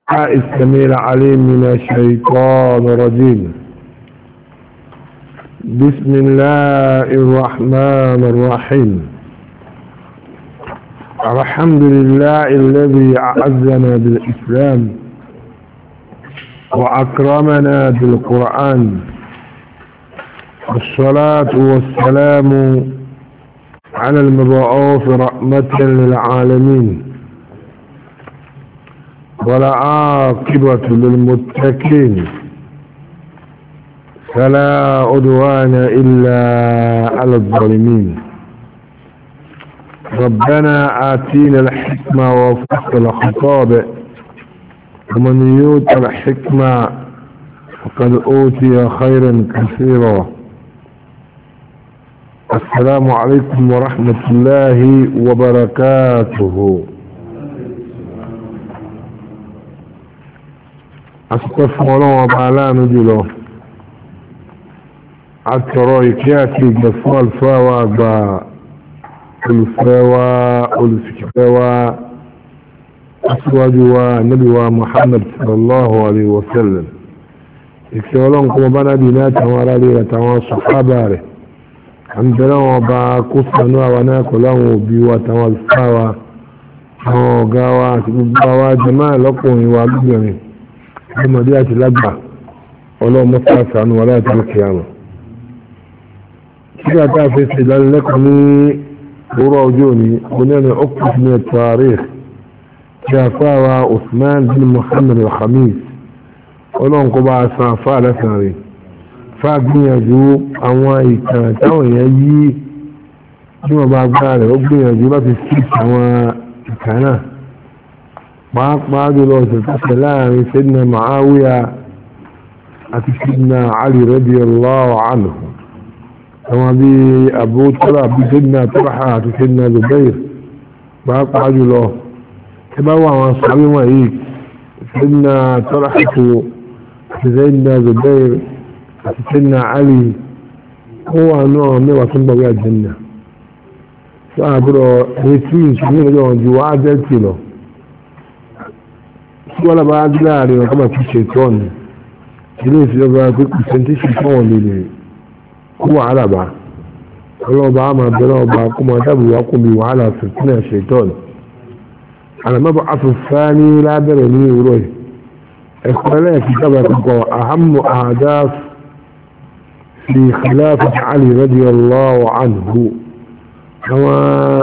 السميع العليم من الشيطان الرجيم. بسم الله الرحمن الرحيم. الحمد لله الذي أعزنا بالإسلام وأكرمنا بالقرآن، والصلاة والسلام على المبعوث رحمة للعالمين، والعاقبة للمتقين، فلا عدوان إلا على الظالمين. ربنا آتينا الحكمة وفصل خطابه، ومن يؤت الحكمة فقد أوتي خيرا كثيرا. السلام عليكم ورحمة الله وبركاته. أستغفر الله وبعلا نجله أترى كياتي جفال فاوى الفاوى الفكفاوى أسواجوا نبي محمد صلى الله عليه وسلم. يكسولون كما بنا دينات ورالي لتوان صحابة عندنا وبا قصنا وناكلهم بيوة الفاوى وقاوى تبقى جمال لكم وعبدني ثم ديات الأجبع ولو مصاص عن ولاية القيامة. كذا تعرف استدلال لكم وراجوني ونانا أقف من التاريخ شافاوى عثمان بن محمد الخميس ولو انقبع صافا لساري فاقني يجو أواي كانتاوي يجي ثم بعد ربي يجو لا تسكيس أواي كانا بعد لو سلام سيدنا معاوية سيدنا علي رضي الله عنه، كما بي أبو طلحة سيدنا طلحة سيدنا زبير بعد له كما هو صحابي وهيك سيدنا طلحة سيدنا زبير سيدنا علي هو نوع من وصل بيا الجنة. فأقول ريتين سنين اليوم جوا عدلت له ولا بعد لا يعني كما في شيطان جليس يبقى كل سنتي شيطان لي هو على بعض الله بعمل بلا بعكم ادب وقوم وعلى فتنة الشيطان على مبعث الثاني لا درني وروي اخواني كتابك اهم اهداف في خلافة علي رضي الله عنه كما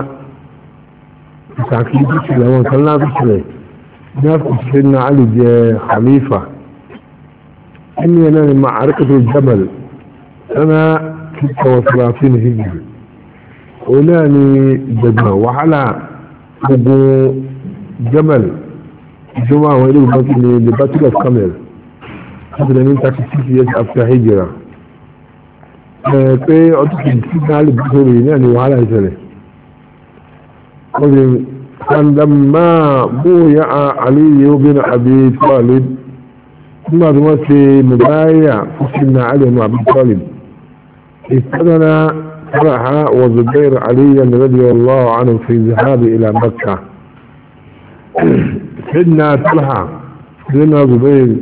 تأكيد لما كنا في نفس سيدنا علي خليفة. إني أنا معركة الجبل سنة 36 هجري ولاني جدنا وحلا أبو جبل جماعة وإليه بطل لبطل الكامل قبل من تكسيس يسأل في هجرة في أطلق سيدنا علي بطولي يعني وحلا يسأله فلما بويع علي بن أبي طالب ثم دمسي مبايع سيدنا علي بن أبي طالب استدنا طلحة وزبير عليا رضي الله عنه في الذهاب إلى مكة. سيدنا طلحة سيدنا زبير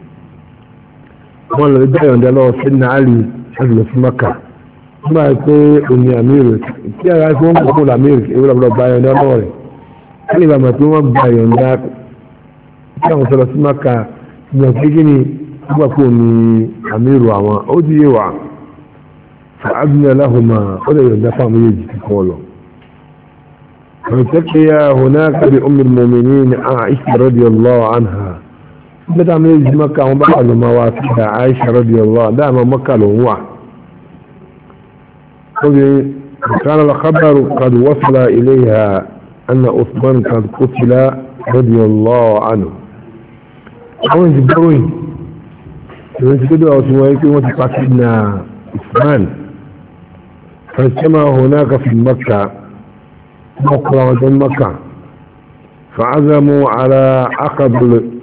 هو الذي بدأ عند الله سيدنا علي حجل في مكة ثم يقول أني أمير كيف يقول أمير يقول أبو بايع عند الله kálí bá máa tó wọ́n gba ìyọ̀ǹda kí àwọn sọ̀rọ̀ sí Mákà ìyàn kéjì ní nígbà kó ní àmírù àwọn ó di yé wà fa'adna lahuma ó lè yọ̀ǹda fáwọn méjèèjì ti kọ́ lọ. فالتقيا هناك بأم المؤمنين عائشة رضي الله عنها بدأ من يجي مكة وبقى لما وافدها عائشة رضي الله دائما مكة له كان الخبر قد وصل إليها أن عثمان قد قتل رضي الله عنه. أولا جبروين يقولوا عثمان وتقاتلنا عثمان فاجتمع هناك في مكة مقرة مكة فعزموا على عقد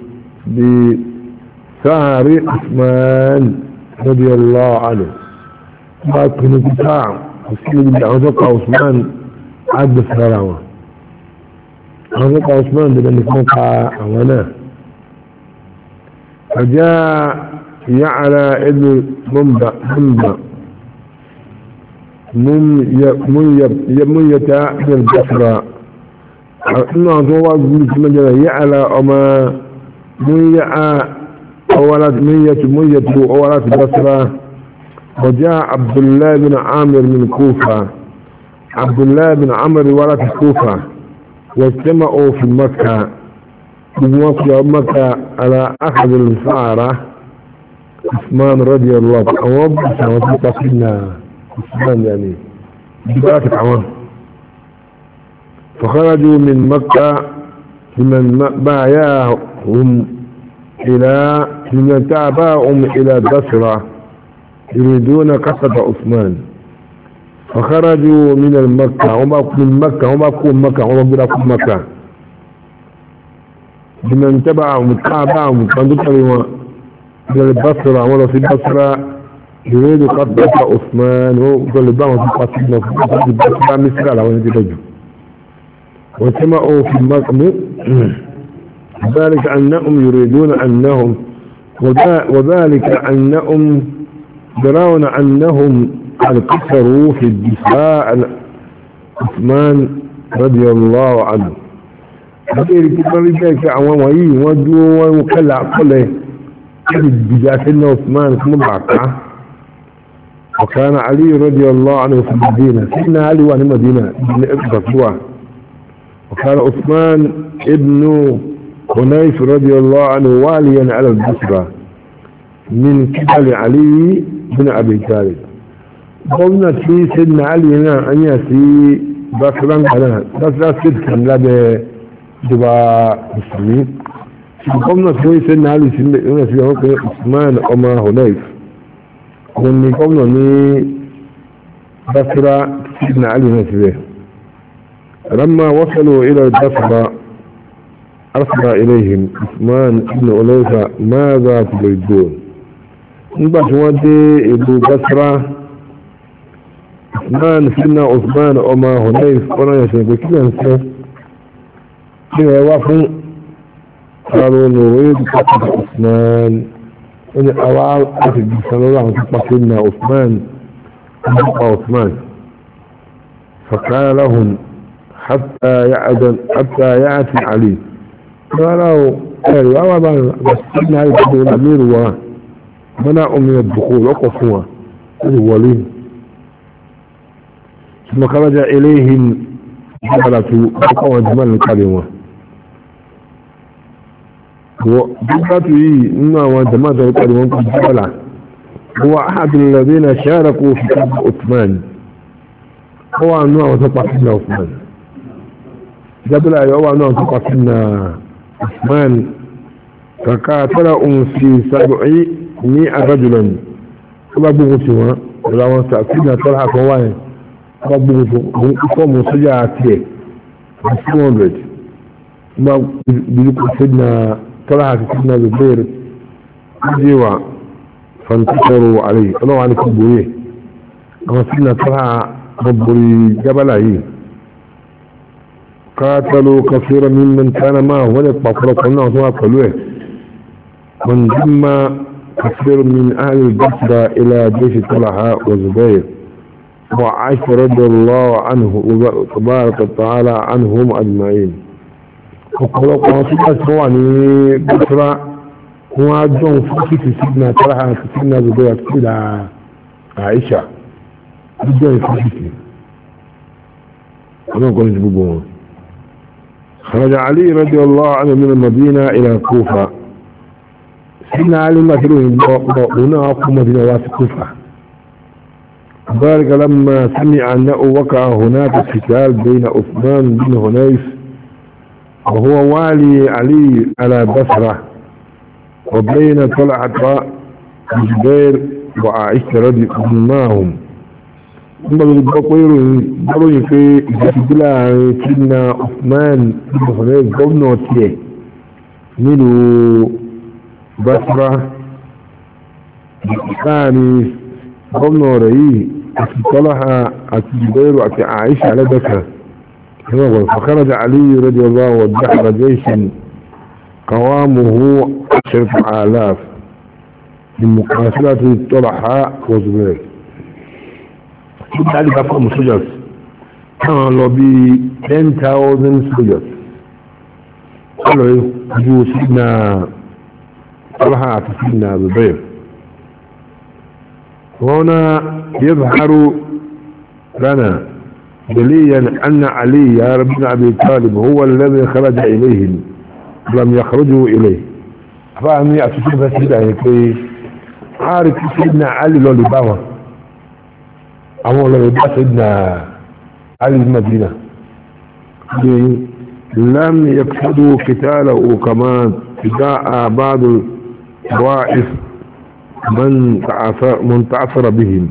بسهر عثمان رضي الله عنه. ما كانوا بتاع عثمان عد سهراوه àwọn nípa Usman dandan ní fún pa àwọn náà فجاء يعلى ابن منية من البصرة إنه هو من يعلى أما منية أولاد منية أولاد البصرة. وجاء عبد الله بن عامر من كوفة، عبد الله بن عمرو ولد الكوفة، واجتمعوا في مكة بموقع مكة على أخذ الفارة عثمان رضي الله عنه. وتقفلنا عثمان يعني ببركة عوام. فخرجوا من مكة لمن بايعهم إلى لمن تابعهم إلى بصرة يريدون قصة عثمان. فخرجوا من المكة هم أقوم مكة لمن تبعهم كان دكتور إلى البصرة ولا في البصرة يريد قصة عثمان وقال بعضهم في قصة في البصرة مثل على وين يجوا وسمعوا في المكة ذلك أنهم يريدون أنهم وذلك أنهم يرون أنهم قد قصروا في الدفاع عن عثمان رضي الله عنه. هذه ذلك عوامي ودوا وكلا كله بجاسنا عثمان ثم بعقه. وكان علي رضي الله عنه في المدينة، سيدنا علي وأنا مدينة ابن أبقى. وكان عثمان ابن حنيف رضي الله عنه واليا على البصرة من قبل علي بن أبي طالب. قلنا في سيدنا علي هنا أن يأتي بصرا على بصرا صدقا لا بدباء مسلمين. قلنا في سيدنا علي هنا في عثمان أما حنيف. قلنا ني بصرا سيدنا علي هنا فيه. لما وصلوا إلى البصرة أرسل إليهم عثمان بن أليفة ماذا تريدون؟ نبات ودي ابو بصرة عثمان سيدنا عثمان أما حنيف قلنا يشبه كلا نسيه كلا يوافوا قالوا نريد قتل عثمان إن أوعى قتل صلى الله عليه وسلم سيدنا عثمان فقال لهم حتى يأتي علي. قالوا ايوه بس سيدنا علي بن الأمير ومنعوا من الدخول وقفوا الولين. ثم خرج إليهم جبلة وقوى جمال الكلمة وجبلته إنه جمال الكلمة جبلة هو أحد الذين شاركوا في كتب عثمان، هو أنه وتقع سنة عثمان. جبلة هو أنه وتقع سنة عثمان. فقاتلهم في 700 رجلا ولا بغتوا ولا وانسأسنا طلحة فواين ولا بغتوا قوموا سجاعتين 200 ما بيقول سيدنا طلحة سيدنا زبير جيوا فانتصروا عليه الله عليكم بويه. أما سيدنا طلحة ربري جبلة قاتلوا كثيرا ممن كان معه ولقى فرقنا وصنع قلوه من ضم كثير من أهل البصرة إلى جيش طلحة وزبير وعائشة رضي الله عنه وتبارك وتعالى عنهم أجمعين. وقالوا قاصدة سواني بصرة هو عدهم فكي سيدنا طلحة سيدنا زبير إلى عائشة عدهم فكي أنا أقول جبوبون. خرج علي رضي الله عنه من المدينة إلى الكوفة. سيدنا علي ما تروين هنا أقوم مدينة واسع الكوفة. ذلك لما سمع أنه وقع هناك قتال بين عثمان بن حنيف وهو والي علي على بصرة وبين طلحة الزبير وعائشة رضي الله عنهم. ثم بقولوا في جبلة سيدنا عثمان بن حنيف قومنا وتيه ملو بصرة ثاني قومنا ورئيه أتي طلحة أتي جبير وأتي عائشة على بكرة. فخرج علي رضي الله ودخل جيشا قوامه 10,000 بمقاتلة طلحة وزبير. ذلك فهم سجس كان له ب 10,000 سجس. قالوا يجوا سيدنا طلحة سيدنا زبير. هنا يظهر لنا دليلا أن علي بن أبي طالب هو الذي خرج إليهم لم يخرجوا إليه. فأمي أتشوف سيدنا كي عارف سيدنا علي لو لباوة أما لو لبا سيدنا علي المدينة لم يقصدوا قتاله كما جاء بعض الطوائف من تعثر بهم.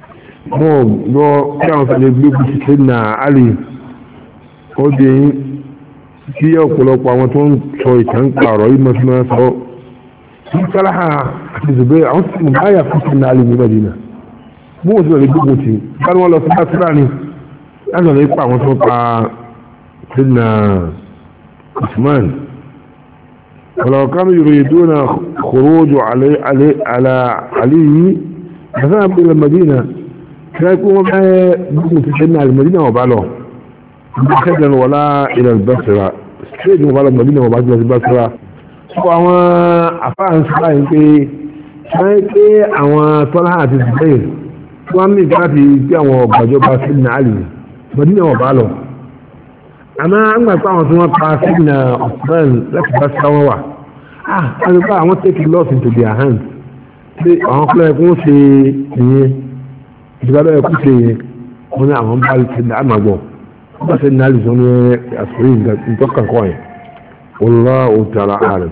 كانوا يقولوا سيدنا علي ودي kí ọ̀pọ̀lọpọ̀ àwọn tó ń sọ ìtàn pààrọ̀ yìí mọ́sí máa sọ kí Talha àti Zubair àwọn tí mo báyà fún sí náà lè ní Madina bó wọ́n ti lọ lè gbógun ti bá wọn lọ sí Basra ni láti lọ lè pa àwọn tó pa Sayyidina Usman ولو كانوا يريدون خروج على علي فذهب إلى المدينة كان يكون بقوا في سيدنا المدينة وبعلهم خجلا ولا إلى البصرة سيدنا وبعل المدينة وبعد البصرة وأما أفعل سبعين كي أما طلحة الزبير وأمي كاتي كي أما بجوبة سيدنا علي مدينة وبعلهم أما أما طبعا ثم سيدنا عثمان لك بس كما أنا بقى I want to take a loss into their hands àwọn kúlẹ̀ ẹkún ṣe ìyẹn ìjọba ẹkún ṣe ìyẹn wọn ní àwọn bá ṣe ní àmàgbọ̀ wọ́n bá ṣe ní àlùsọ ní àṣírí ìtọ́kàn kọ́ yẹn wallahu ta'ala a'lam.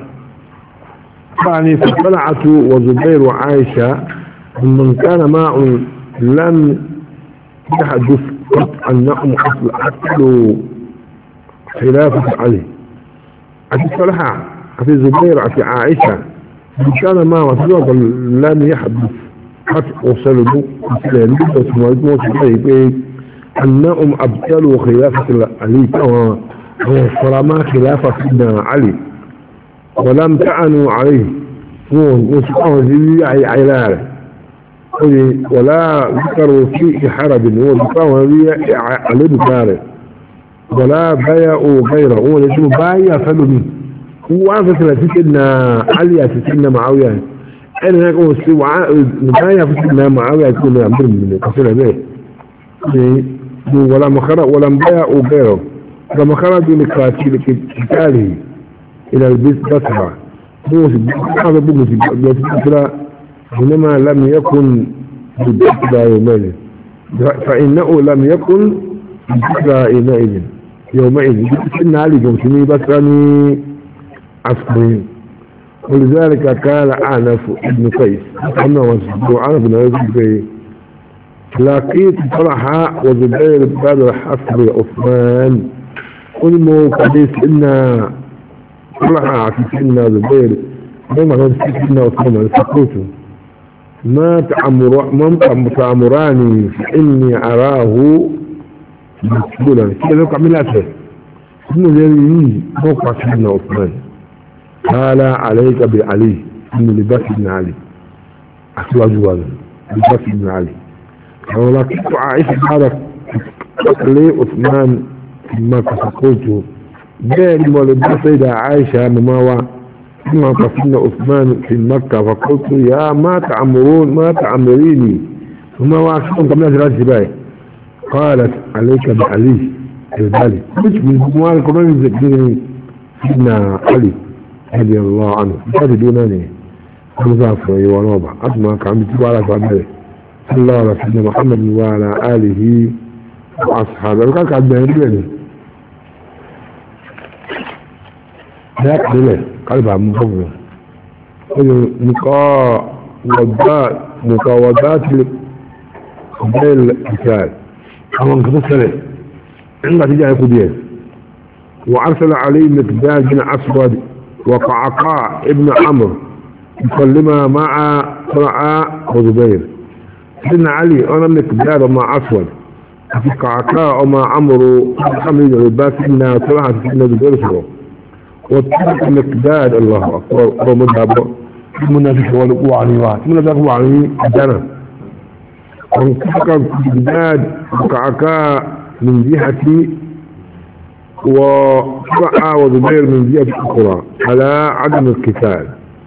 ثاني فطلعت وزبير وعائشة من كان معه لم يحدث أنهم أكلوا خلافة علي. أتي صلحة أتي زبير أتي عائشة من كان معه لم يحدث حتى وصلوا أنهم أبطلوا خلافة علي وصرما خلافة سيدنا علي ولم تعنوا عليه ولا ذكروا فيه حرب عليه بكاره ولا بايعوا غيره ولكن بايع فلني هو فكرة سيدنا علي سيدنا معاوية أنا أقول بايع سيدنا معاوية يكون أمر من قصير به ولم بايعوا غيره لما خرجوا لقتاله إلى البيت بسرعة هذا بمسك حينما لم يكن بالذكرى يومئذ فإنه لم يكن بالذكرى يومئذ سيدنا علي جمسني بسرني عصرين ولذلك قال أعنف ابن قيس أنا وعنف بن قيس لقيت طلحة وزبير بعد حصر عثمان قلنا قديس إن طلحة سيدنا زبير بما كان سيدنا عثمان سكوته ما تأمراني فإني أراه مسؤولا كيف عملاته إنه يريني موقع سيدنا عثمان قال عليك بعلي إن لباس ابن علي أسوى جوالا لباس ابن علي ولكن عائشة بعد لي عثمان ما فقلت جاني ولباس سيدة عائشة مماوى ثم قصدنا عثمان في مكة فقلت يا ما تعمريني ثم وعشان قبل ثلاث باي قالت عليك بعلي ذلك مش من جمال القرآن يذكرني سيدنا علي رضي الله عنه هذه دوناني مزافر ونوبة أسمع كان بتبارك وعليه صلى الله على سيدنا محمد وعلى آله وأصحابه وكان قاعد بيعني ذاك لله قلبها مفضل مقاوضات بين الرجال أما انقصص له عندما تجاه يقوديه وأرسل عليه مقداد بن أسود وقعقاع ابن عمرو يكلمها مع طلحة وزبير سيدنا علي أنا مقداد مع أسود في قعقاع ومع عمرو حميد الباس إن طلحة سيدنا زبير واترك مقداد الله أكبر مذهب المنافق والقوة عنه المنافق عنه أدنى وانتفق مقداد وكعكاء من جهة وطلع وزبير من جهة أخرى على عدم القتال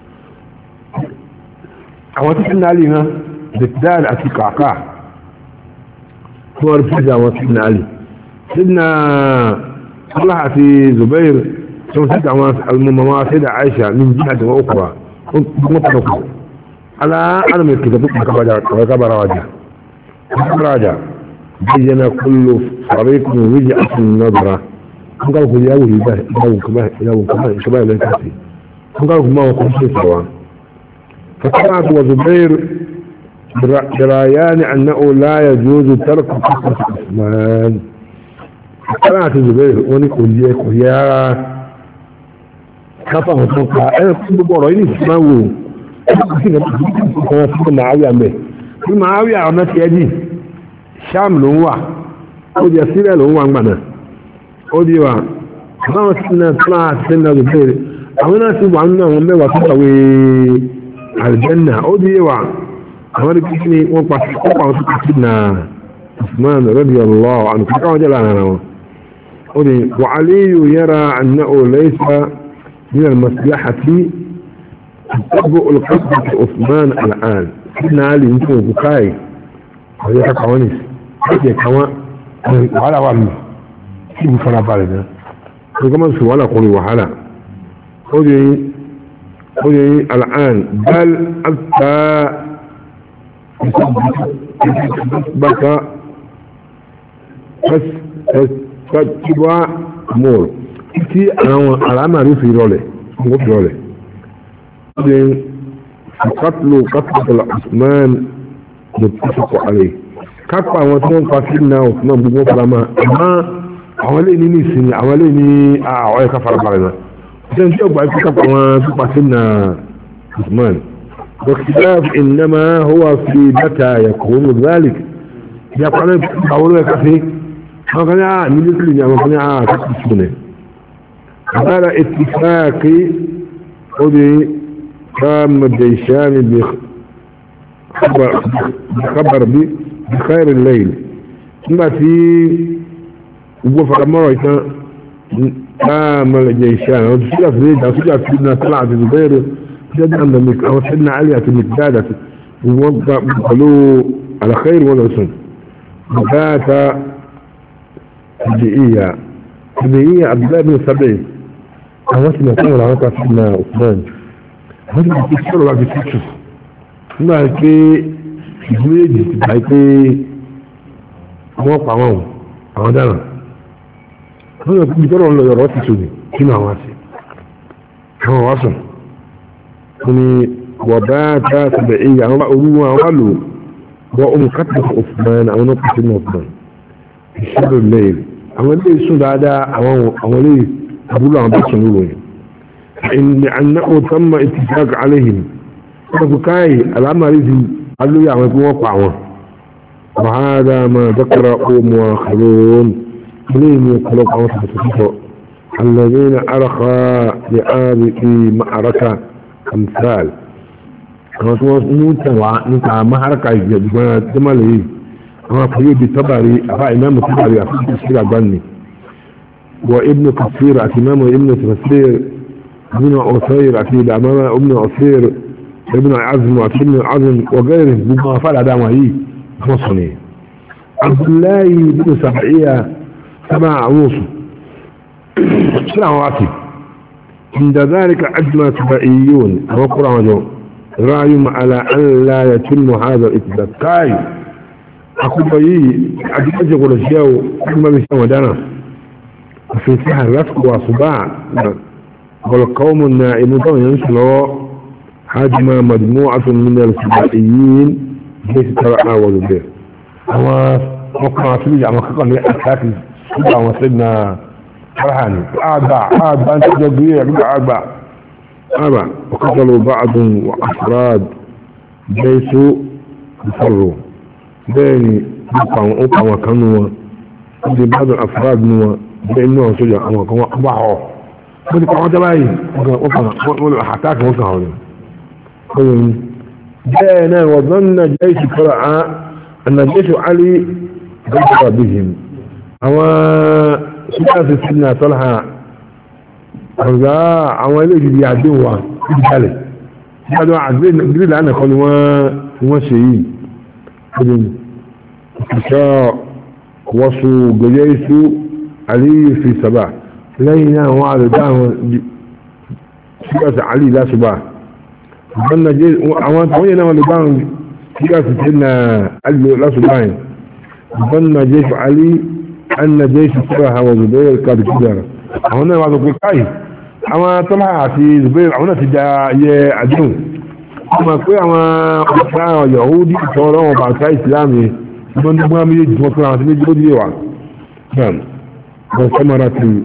أواتفنا علينا مقداد أتي كعكاء هو رفجة أواتفنا علي سيدنا طلع في زبير ثم سيدنا سيدة عائشة من جهة أخرى مطلقة على عدم الكتاب وكبر بين كل فريق وجهة النظرة قالوا في يوم كمان شباب لا يكفي قالوا ما هو كل سواء فطلعت وزبير برأيان أنه لا يجوز ترك قصة عثمان طلعت زبير ونقول ليك ويا كفى وتوقع انا كنت بقرأيني اسمه كنت معاوية عمه كل معاوية عمت يدي شام لهو ودي أسيرة لهو عمنا ودي ما وصلنا طلعت سنة زبير عمنا سيبوا عنا ومبه وصلوا على الجنة ودي عمنا كيسني وقع سيدنا عثمان رضي الله عنه كما جلعنا وعلي يرى أنه ليس من المصلحة تتبع القصد عثمان الآن سيدنا علي انتو بكاي وهي كاوانيس هكي كما وعلى وعلي كيف فلا بالنا وكما سوالا قولي وحلا قولي الآن بل أبقى بك فتبع مور tí àwọn àlámàrí fi rọlẹ̀ wọ́n fi rọlẹ̀ ṣe ìkàtùlù kàtùlù Usman ló ti sọ̀kọ̀ àrẹ kápá àwọn tí wọ́n pa sí náà Usman gbogbo farama àmá àwọn ilé ní ìsinmi àwọn ilé ní àwọn ẹ̀ka farabalẹ̀ náà ṣe tí ó gbà sí kápá àwọn tó pa sí náà Usman واختلاف إنما هو في متى يكون ذلك يقول أولا كفي ما كان ميليتري ما كان كتبونه على اتفاق قضي قام الجيشان بخبر بخير الليل ثم في وفر مرة قام الجيشان وتسجل في ذلك وتسجل في ابن طلعت الزبير جد عندك أو سيدنا علي المقدادة وقالوا على خير ولا سن ذات هدئية عبد الله بن سبعين àwọn tí wọ́n tẹ́wọ̀n àwọn pàtàkì náà Usman wọ́n tí wọ́n ti sọ̀rọ̀ láti tútù nígbà pé ìdúró èdè ti bá pé wọ́n pa àwọn dára wọ́n yọ kúbi tọ́rọ̀ lọ yọ̀rọ̀ ti tòní nínú àwọn àti àwọn wá sùn wọ́n ni wọ́n bá ta sọ̀bẹ̀ èyí àwọn bá orú wọn wá lò wọ́n ohun kátàkì Usman àwọn náà pàtàkì náà Usman ìṣẹ́lẹ̀ lẹ́yìn àwọn ilé sùn dáadáa àwọn ilé أقول عن بس نقوله لأنه تم اتفاق عليهم فكاي الأمر يجي قالوا يا عمكم وقعوا وهذا ما ذكر مؤخرون منين يخلق عمصة الذين أرخى لآبئ معركة أمثال كما نتوى معركة جمالي أما قريب بتبري أفا إمام تبري أفا تسير أبني وابن كثير امام ابن كثير ابن عصير اكيد امام ابن عصير ابن عزم وابن عزم وغيره بما فعل دعوه مصني عبد الله بن سبعية سبع عروس سبع عواصم عند ذلك اجمع سبعيون وقرأ رأيهم على ان لا يتم هذا الاتفاق اقول بي اجمع يقول الشيء كما بيسمى دانا في فيها الرفق وصباع والقوم النائمون ينسلوا هجم مجموعة من السبائيين ليس ترعنا وزبير هو وقع فيه عما خلقا لأساكي سبع وسيدنا فرحاني أعبع أنت جدوية أعبع وقتلوا بعض وأفراد ليسوا بفروا بيني أقع وكانوا بعض الأفراد نوا بإنه سجع أما كما أبعه بدي قاعدة باي حتاك وصل جاءنا وظن جيش فرعا أن جيش علي ذكر بهم أما سلاسة سيدنا طلحة أرجاء عوالي يعدوها بجالي هذا عزيز قليل عنه قالوا ما شيء إشاء وصوا جيش علي في صباح لينا وعلى دعوة سلاسة علي لا صباح ظن جيش عوان وين ما لبان سلاسة سيدنا علي لا صباح ظن جيش علي أن جيش طلحة وزبير قد كدر هنا بعض يقول كاي أما طلحة في زبير هنا تجا عدون أما كوي أما قصة يهودي صورهم وبعد كاي إسلامي من ما ميجي مطلع تيجي يوعى نعم وثمرة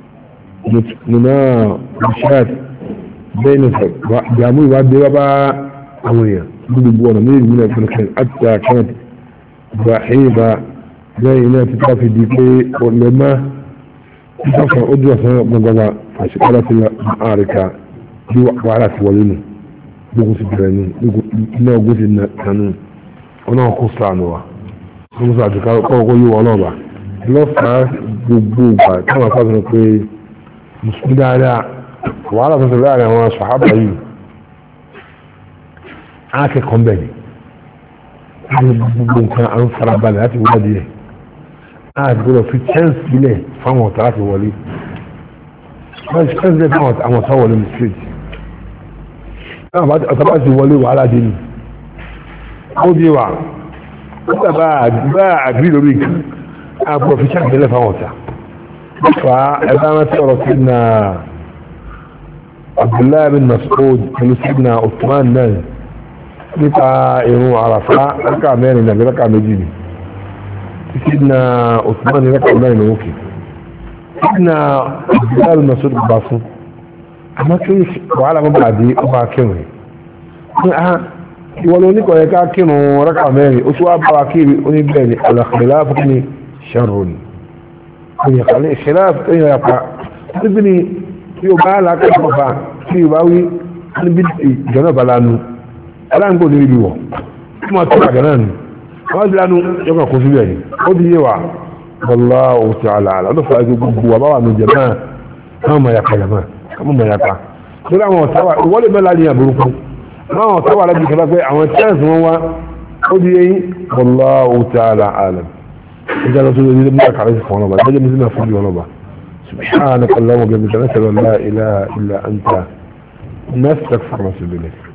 مناقشات بين جاموي وعد ربا أوية بدبونا من المكان حتى كانت ضحيبة زينا تتافي ديكي ولما تتافى أدوة مقضى فشكالة المعاركة وعلى سوالينه بقوس الجرانين إنه قوس النانون ونحن قصة عنه قوس عجكا قوة يوالوبا لفها بوبوبا كما فاتنا في مسلمين على وعلى فتر الله على صحابة أيه عاكي قنبالي ممكن أن فربنا هاتي ولاديه تقول في تشانس بليه فهموا ثلاثة ولي بس كان زي فهمت أما صور المسجد بعد أتبعت ولي وعلى ديني أودي وعلا بقى أجريد بيك أبو في تشانس بليه فهمتها فإذا سيدنا عبد الله بن مسعود كان سيدنا عثمان ناس نتا يوم عرفة ركع مين النبي ركع مجيني سيدنا عثمان ركع مين وكي سيدنا عبد الله بن مسعود باصو أما كيف وعلى ما بعدي أبا كيني ولو نيكو يكا كينو ركع مين أسوا أبا كيري ونبيني على خلاف كني شر وني خلاف كني يبقى تبني يبقى لك أبا يبقى نبني جنب لانو aláǹ kò ní ibi wọ̀ tí wọ́n tó àgbà náà ni wọ́n ti lánú yọ́kàn kó síbẹ̀ ni ó di yé wa wallahu ta'ala lọ́dọ̀ fà ẹgbẹ́ gbogbo wa báwa nù jẹ náà káwọn máa yàpá yàmá káwọn máa yàpá lórí àwọn ọ̀tá wa ìwọ́lẹ̀ mẹ́la ní àbúrúkú àwọn ọ̀tá wa lábì kẹfà pé àwọn chance wọn wá ó di yé wallahu ta'ala alam ìjà lọ sórí ilé múlá kàrẹ́ sí fún ọlọ́ba ìjọba mi sí náà fún ọlọ́ba subhanaka allahumma wa bihamdika nashhadu an la ilaha illa anta nastaghfiruka wa natubu ilayk